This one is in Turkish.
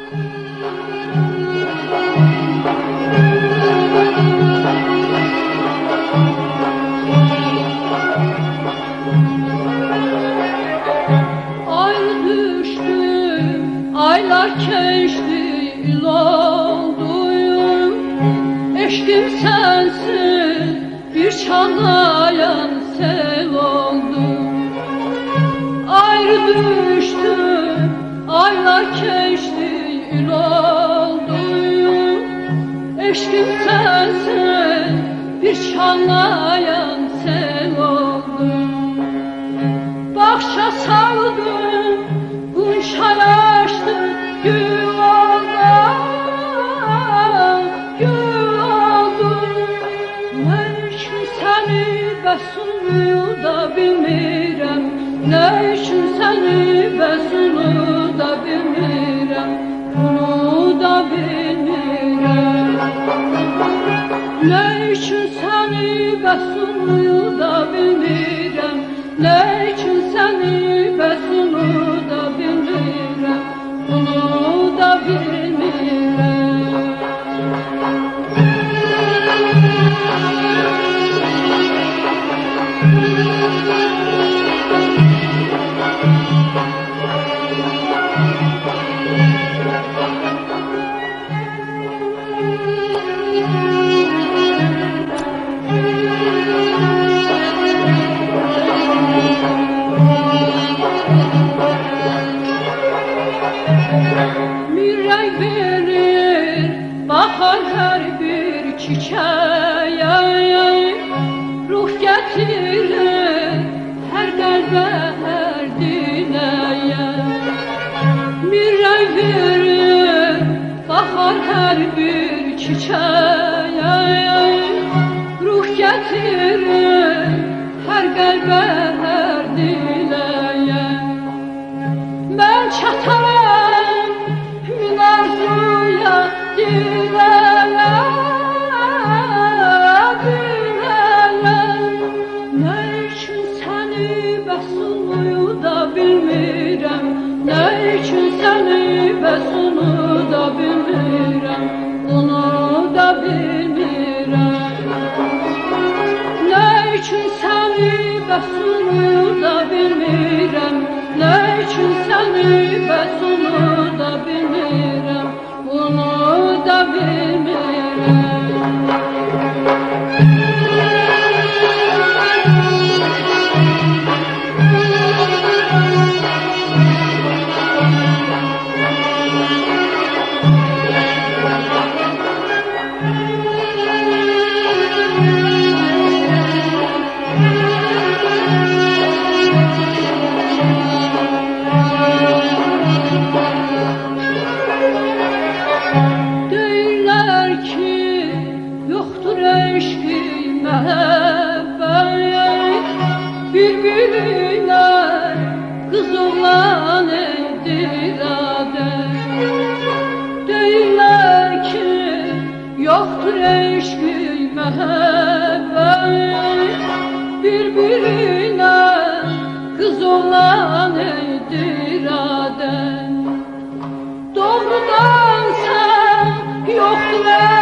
Ay düştü, aylar geçti, yıl olduyum. Eşkim sensin, bir çağlayan sel oldum. Ayrı düştü, aylar geçti, yıl olduyum. Eşkim sensin, bir çağlayan sel oldum. Bahçe saldım, gunçay açtı, gül oldu, gül oldu. Ne için seni besunu da bilmirəm, ne için seni besunu da bilmirəm, bunu da bilmirəm. Ne için seni besunu da bilmirəm, ne için seni besunu da bilmirəm, bunu da bilmirəm. Mirey verir bahar her bir çiçeğe, ruh getirir her kalbe her dileğe. Mirey verir bahar her bir çiçeğe, ruh getirir her kalbe her dileğe. Ben çataram min arzuya, dileğe, dileğe. Ne için seni besunu da bilmirəm, ne için seni besunu da bilmirəm, bunu da bilmirəm. Ne için seni besunu da bilmirəm, ne için seni besunu da bilmirəm, bunu da bilmirəm. Deyirlər ki, yoxdur eşqi məhəbbət, bir-birinə qız oğlan iradə. Deyirlər ki, yoxdur eşqi məhəbbət, bir-birinə qız oğlan iradə. Doğrudan sen yoktur